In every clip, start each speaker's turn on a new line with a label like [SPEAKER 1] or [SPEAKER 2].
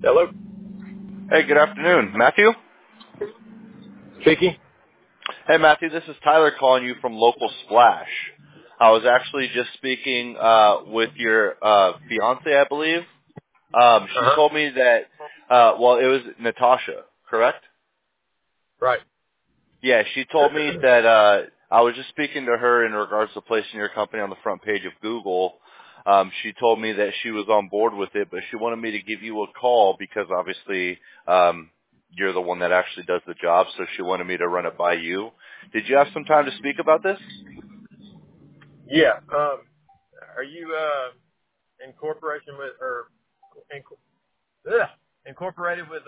[SPEAKER 1] Hello.
[SPEAKER 2] Hey, good afternoon. Matthew?
[SPEAKER 1] Speaking.
[SPEAKER 2] Hey, Matthew, this is Tyler calling you from Local Splash. I was actually just speaking with your fiance, I believe. She
[SPEAKER 1] Uh-huh.
[SPEAKER 2] told me that, it was Natasha, correct?
[SPEAKER 1] Right.
[SPEAKER 2] Yeah, she told me that I was just speaking to her in regards to placing your company on the front page of Google. She told me that she was on board with it, but she wanted me to give you a call because obviously you're the one that actually does the job, so she wanted me to run it by you. Did you have some time to speak about this?
[SPEAKER 1] Yeah. Are you in corporation with in, incorporated with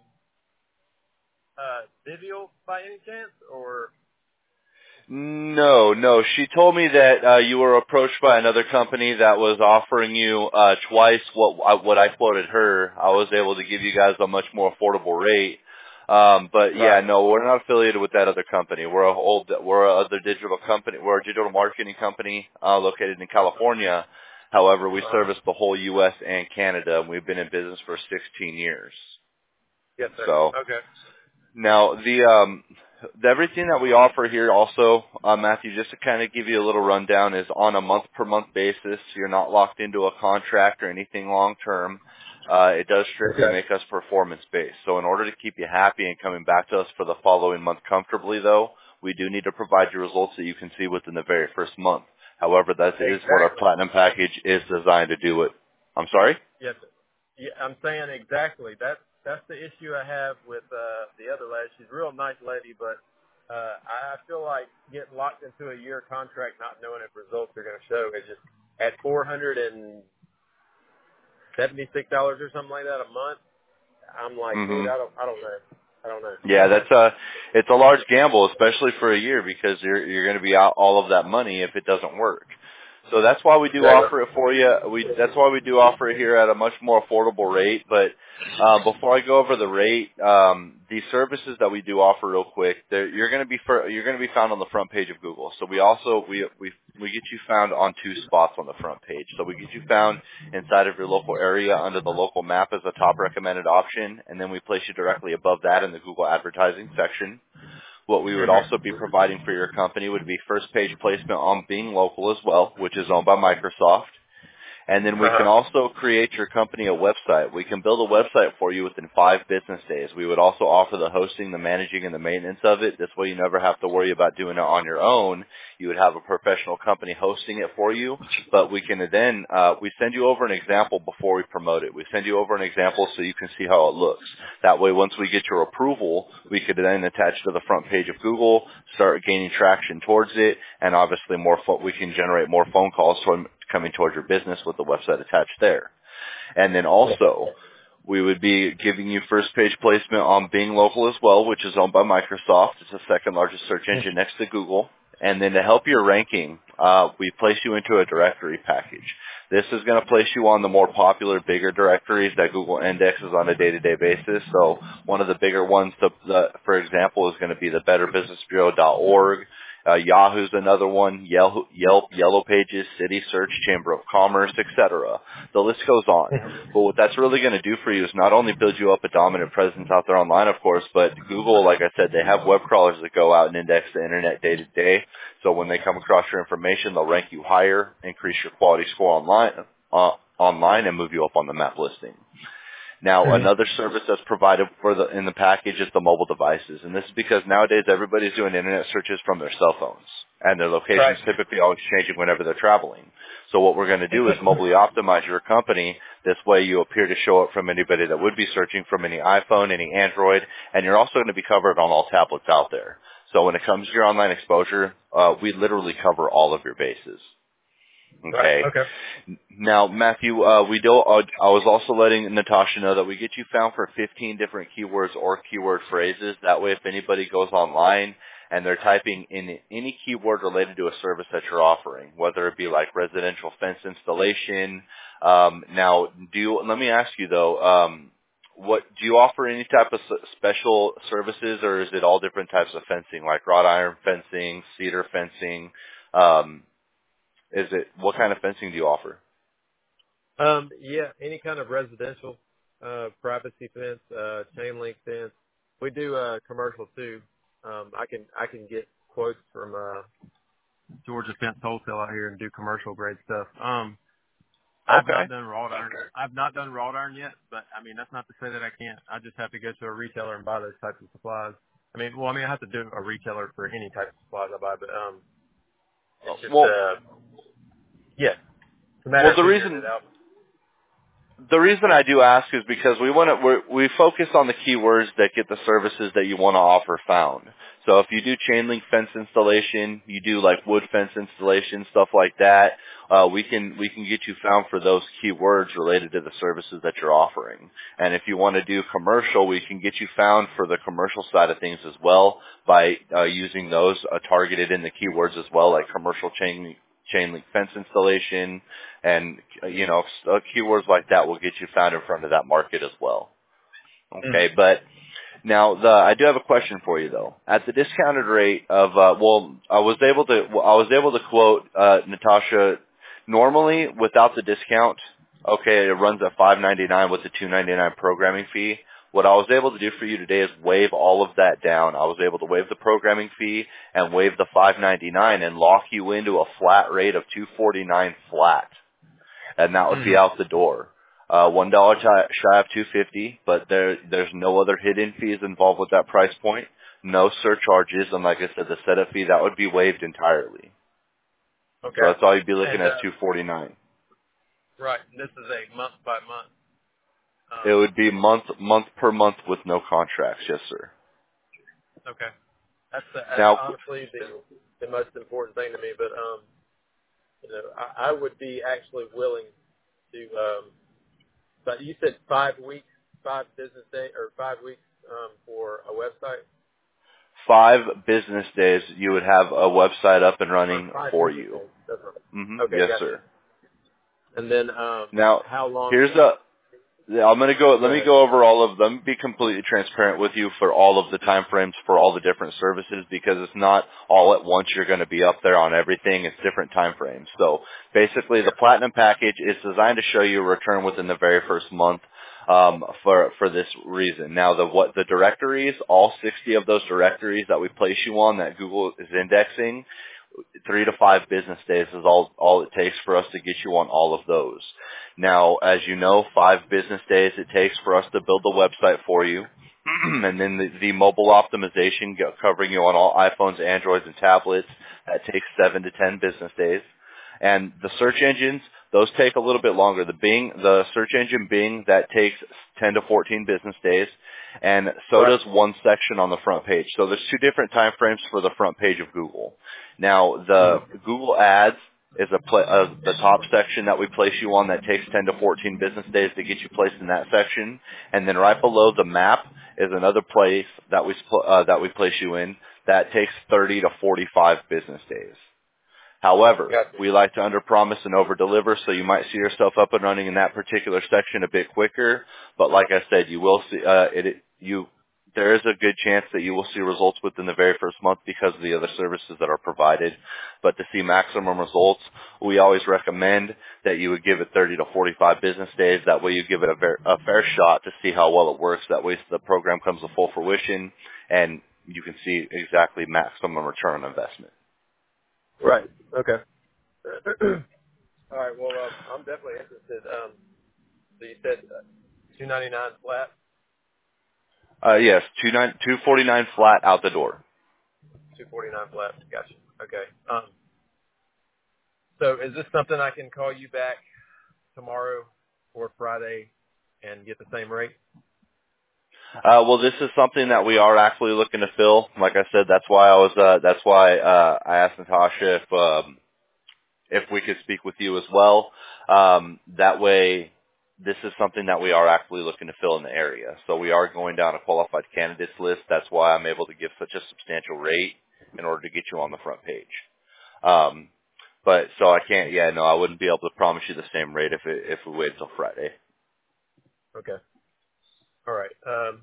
[SPEAKER 1] Vivial by any chance? Or
[SPEAKER 2] No. She told me that you were approached by another company that was offering you twice what I quoted her. I was able to give you guys a much more affordable rate. But yeah,
[SPEAKER 1] right?
[SPEAKER 2] no, we're not affiliated with that other company. We're a other digital company. We're a digital marketing company located in California. However, we service the whole U.S. and Canada, and we've been in business for 16 years.
[SPEAKER 1] Yes, sir.
[SPEAKER 2] So.
[SPEAKER 1] Okay.
[SPEAKER 2] Now, everything that we offer here also, Matthew, just to kind of give you a little rundown, is on a month-per-month basis. You're not locked into a contract or anything long-term. It does strictly
[SPEAKER 1] Okay.
[SPEAKER 2] make us performance-based. So in order to keep you happy and coming back to us for the following month comfortably, though, we do need to provide you results that you can see within the very first month. However, that is what our
[SPEAKER 1] Exactly.
[SPEAKER 2] Platinum package is designed to do. It. I'm sorry?
[SPEAKER 1] Yes. Sir. Yeah, I'm saying exactly. That's the issue I have with the other lady. She's a real nice lady, but I feel like getting locked into a year contract, not knowing if results are going to show, is just at $476 or something like that a month. I'm like, dude,
[SPEAKER 2] Mm-hmm.
[SPEAKER 1] I don't know.
[SPEAKER 2] Yeah, it's a large gamble, especially for a year, because you're going to be out all of that money if it doesn't work. So that's why we do
[SPEAKER 1] Exactly.
[SPEAKER 2] offer it for you. That's why we do offer it here at a much more affordable rate. But before I go over the rate, the services that we do offer real quick, you're going to be found on the front page of Google. So we get you found on two spots on the front page. So we get you found inside of your local area under the local map as a top recommended option, and then we place you directly above that in the Google advertising section. What we would also be providing for your company would be first page placement on Being Local as well, which is owned by Microsoft. And then we can
[SPEAKER 1] Uh-huh.
[SPEAKER 2] also create your company a website. We can build a website for you within 5 business days. We would also offer the hosting, the managing, and the maintenance of it. This way you never have to worry about doing it on your own. You would have a professional company hosting it for you. But we can then, we send you over an example before we promote it. We send you over an example so you can see how it looks. That way once we get your approval, we could then attach to the front page of Google, start gaining traction towards it, and obviously we can generate more phone calls coming towards your business with the website attached there. And then also, we would be giving you first page placement on Being Local as well, which is owned by Microsoft. It's the second largest search engine next to Google. And then to help your ranking, we place you into a directory package. This is going to place you on the more popular, bigger directories that Google indexes on a day-to-day basis. So one of the bigger ones, for example, is going to be the BetterBusinessBureau.org. Yahoo's another one, Yelp, Yellow Pages, City Search, Chamber of Commerce, etc. The list goes on. But what that's really going to do for you is not only build you up a dominant presence out there online, of course, but Google, like I said, they have web crawlers that go out and index the internet day to day. So when they come across your information, they'll rank you higher, increase your quality score online, and move you up on the map listing. Now, another service that's provided in the package is the mobile devices. And this is because nowadays everybody's doing internet searches from their cell phones. And their
[SPEAKER 1] Right.
[SPEAKER 2] location's typically always changing whenever they're traveling. So what we're going to do is mobily optimize your company. This way you appear to show up from anybody that would be searching from any iPhone, any Android, and you're also going to be covered on all tablets out there. So when it comes to your online exposure, we literally cover all of your bases.
[SPEAKER 1] Right.
[SPEAKER 2] Okay.
[SPEAKER 1] Okay.
[SPEAKER 2] Now, Matthew, I was also letting Natasha know that we get you found for 15 different keywords or keyword phrases. That way, if anybody goes online and they're typing in any keyword related to a service that you're offering, whether it be like residential fence installation. Let me ask you though, do you offer any type of special services, or is it all different types of fencing, like wrought iron fencing, cedar fencing? What kind of fencing do you offer?
[SPEAKER 1] Yeah, any kind of residential privacy fence, chain link fence. We do commercial too. I can get quotes from Georgia Fence Wholesale out here and do commercial grade stuff. I've
[SPEAKER 2] Okay.
[SPEAKER 1] not done wrought iron. I've not done wrought iron yet, but I mean that's not to say that I can't. I just have to go to a retailer and buy those types of supplies. I have to do a retailer for any type of supplies I buy, but it's just yeah. It's a matter of figuring it out.
[SPEAKER 2] The reason I do ask is because we focus on the keywords that get the services that you want to offer found. So if you do chain link fence installation, you do like wood fence installation, stuff like that, we can get you found for those keywords related to the services that you're offering. And if you want to do commercial, we can get you found for the commercial side of things as well by using those targeted in the keywords as well, like commercial chain link fence installation, and keywords like that will get you found in front of that market as well. Okay, but now I do have a question for you though. At the discounted rate of I was able to quote Natasha. Normally, without the discount, okay, it runs at $5.99 with the $2.99 programming fee. What I was able to do for you today is waive all of that down. I was able to waive the programming fee and waive the $5.99 and lock you into a flat rate of $2.49 flat, and that would be out the door. $1 shy of $2.50, but there's no other hidden fees involved with that price point. No surcharges, and like I said, the setup fee that would be waived entirely.
[SPEAKER 1] Okay.
[SPEAKER 2] So that's all you'd be looking at $2.49.
[SPEAKER 1] Right. This is a month by month.
[SPEAKER 2] It would be month per month with no contracts. Yes, sir.
[SPEAKER 1] Okay. That's
[SPEAKER 2] now,
[SPEAKER 1] honestly the most important thing to me. But I would be actually willing to. But you said 5 weeks, 5 business days, or 5 weeks for a website.
[SPEAKER 2] 5 business days, you would have a website up and running for you.
[SPEAKER 1] That's right.
[SPEAKER 2] Mm-hmm.
[SPEAKER 1] Okay,
[SPEAKER 2] yes,
[SPEAKER 1] gotcha.
[SPEAKER 2] sir.
[SPEAKER 1] And then
[SPEAKER 2] now,
[SPEAKER 1] how long?
[SPEAKER 2] I'm going to go. Let me go over all of them. Be completely transparent with you for all of the time frames for all the different services, because it's not all at once. You're going to be up there on everything. It's different time frames. So basically, the Platinum package is designed to show you a return within the very first month. For this reason. Now, the directories, all 60 of those directories that we place you on that Google is indexing, 3 to 5 business days is all it takes for us to get you on all of those. Now, as you know, 5 business days it takes for us to build the website for you. And then the mobile optimization covering you on all iPhones, Androids, and tablets, that takes 7 to 10 business days. And the search engines, those take a little bit longer. The search engine Bing, that takes 10 to 14 business days. And so does one section on the front page. So there's 2 different time frames for the front page of Google. Now, the Google Ads is the top section that we place you on that takes 10 to 14 business days to get you placed in that section. And then right below the map is another place that we place you in that takes 30 to 45 business days. However, we like to underpromise and overdeliver, so you might see yourself up and running in that particular section a bit quicker. But like I said, you will see there is a good chance that you will see results within the very first month because of the other services that are provided. But to see maximum results, we always recommend that you would give it 30 to 45 business days. That way you give it a fair shot to see how well it works. That way the program comes to full fruition and you can see exactly maximum return on investment.
[SPEAKER 1] Right. Okay. All right. Well, I'm definitely interested. So you said $2.99 flat?
[SPEAKER 2] Yes, $2.49 flat out the door.
[SPEAKER 1] $2.49 flat. Gotcha. Okay. So is this something I can call you back tomorrow or Friday and get the same rate?
[SPEAKER 2] Well, this is something that we are actually looking to fill. Like I said, that's why I asked Natasha if we could speak with you as well. That way, this is something that we are actually looking to fill in the area. So we are going down a qualified candidates list. That's why I'm able to give such a substantial rate in order to get you on the front page. But so I wouldn't be able to promise you the same rate if we waited till Friday.
[SPEAKER 1] Okay. All right.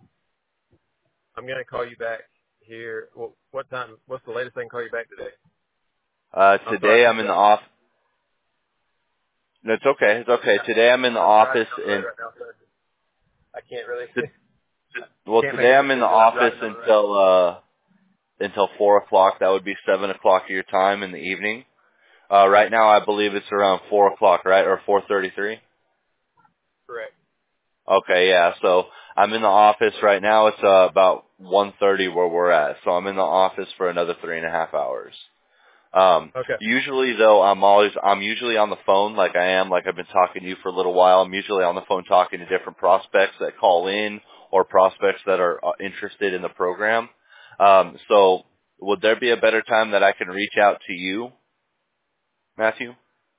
[SPEAKER 1] I'm going to call you back here. Well, what time? What's the latest I can call you back today?
[SPEAKER 2] Today I'm in the office. No, it's okay. It's okay. Today I'm in the office and
[SPEAKER 1] I can't really.
[SPEAKER 2] Well,
[SPEAKER 1] Can't make
[SPEAKER 2] today
[SPEAKER 1] a
[SPEAKER 2] I'm in the
[SPEAKER 1] decision. I'm
[SPEAKER 2] office
[SPEAKER 1] driving on the road.
[SPEAKER 2] until 4 o'clock. That would be 7 o'clock of your time in the evening. Right now, I believe it's around 4 o'clock, right, or 4:33.
[SPEAKER 1] Correct.
[SPEAKER 2] Okay, yeah. So I'm in the office right now. It's about 1:30 where we're at. So I'm in the office for another 3.5 hours.
[SPEAKER 1] Okay.
[SPEAKER 2] Usually though, I'm usually on the phone like I've been talking to you for a little while. I'm usually on the phone talking to different prospects that call in or prospects that are interested in the program. So would there be a better time that I can reach out to you, Matthew?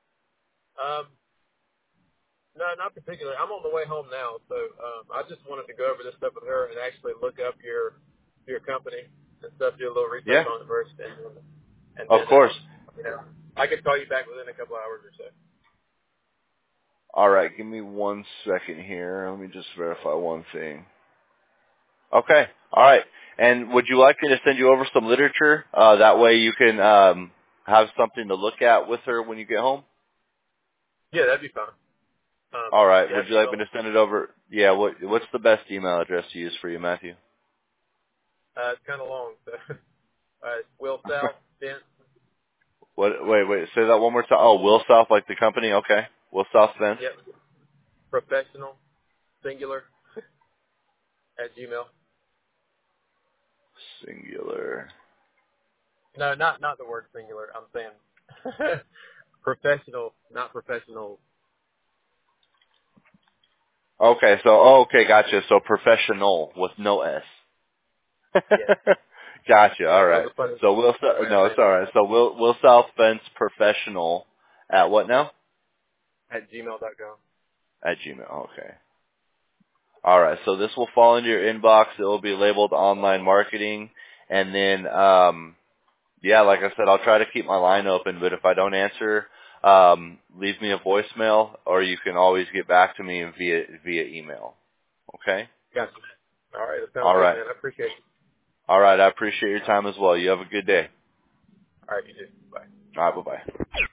[SPEAKER 1] No, not particularly. I'm on the way home now, so I just wanted to go over this stuff with her and actually look up your company and stuff, do a little research
[SPEAKER 2] Yeah,
[SPEAKER 1] on it first, and
[SPEAKER 2] of
[SPEAKER 1] then
[SPEAKER 2] course.
[SPEAKER 1] you know, I could call you back within a couple hours or so.
[SPEAKER 2] All right, give me 1 second here. Let me just verify one thing. Okay. All right. And would you like me to send you over some literature? That way you can have something to look at with her when you get home?
[SPEAKER 1] Yeah, that'd be fine.
[SPEAKER 2] All right.
[SPEAKER 1] Yeah,
[SPEAKER 2] Would you like me to send it over? Yeah. What's the best email address to use for you, Matthew?
[SPEAKER 1] it's kind of long, so Will South, Vince.
[SPEAKER 2] Wait. Say that one more time. Oh, Will South, like the company? Okay. Will South Fence.
[SPEAKER 1] Yep. Professional, singular, at Gmail.
[SPEAKER 2] Singular.
[SPEAKER 1] No, not the word singular. I'm saying professional, not professional.
[SPEAKER 2] Okay. Okay. Gotcha. So professional with no S.
[SPEAKER 1] Yes.
[SPEAKER 2] Gotcha.
[SPEAKER 1] Yeah,
[SPEAKER 2] All
[SPEAKER 1] that was
[SPEAKER 2] right.
[SPEAKER 1] a funny
[SPEAKER 2] So
[SPEAKER 1] way of
[SPEAKER 2] no, it's
[SPEAKER 1] saying
[SPEAKER 2] all
[SPEAKER 1] it.
[SPEAKER 2] right. So Will South Fence Professional at what now?
[SPEAKER 1] At gmail.com.
[SPEAKER 2] At Gmail. Okay. All right. So this will fall into your inbox. It will be labeled online marketing, and then yeah, like I said, I'll try to keep my line open. But if I don't answer, leave me a voicemail, or you can always get back to me via email. Okay.
[SPEAKER 1] Gotcha. All right. That sounds
[SPEAKER 2] All
[SPEAKER 1] good,
[SPEAKER 2] right.
[SPEAKER 1] man. I appreciate it.
[SPEAKER 2] All right. I appreciate your time as well. You have a good day.
[SPEAKER 1] All right, you too. Bye.
[SPEAKER 2] All right. Bye bye.